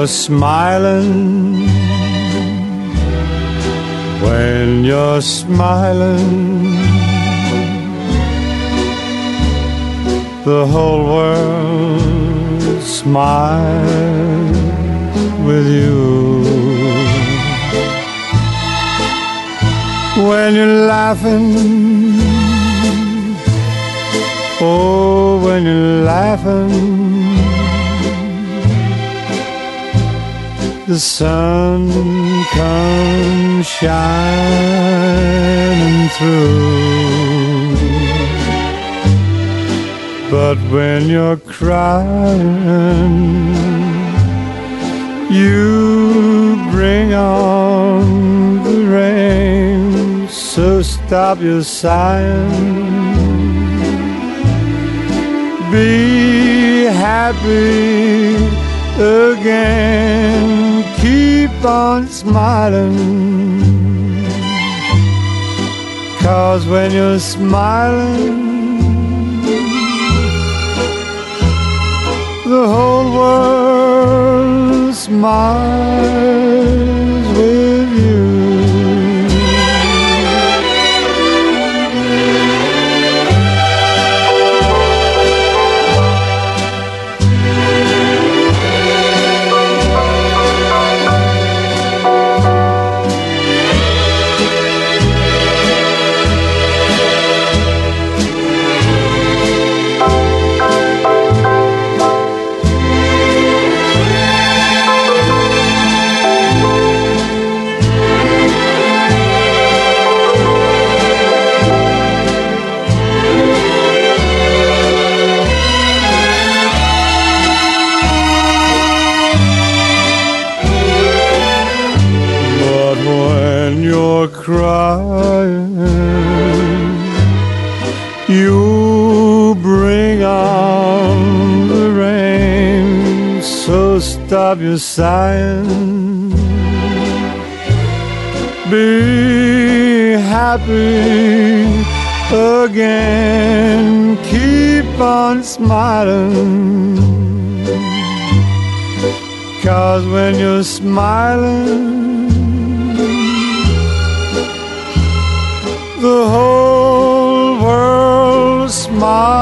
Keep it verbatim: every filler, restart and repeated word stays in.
you're smiling, when you're smiling, the whole world smiles with you. When you're laughing, oh, when you're laughing, the sun comes shining through. But when you're crying, you bring on the rain. So stop your sighing, be happy again, keep on smiling, 'cause when you're smiling, the whole world smiles with you. You're crying, you bring on the rain. So stop your sighing, be happy again, keep on smiling, 'cause when you're smiling, the whole world smiles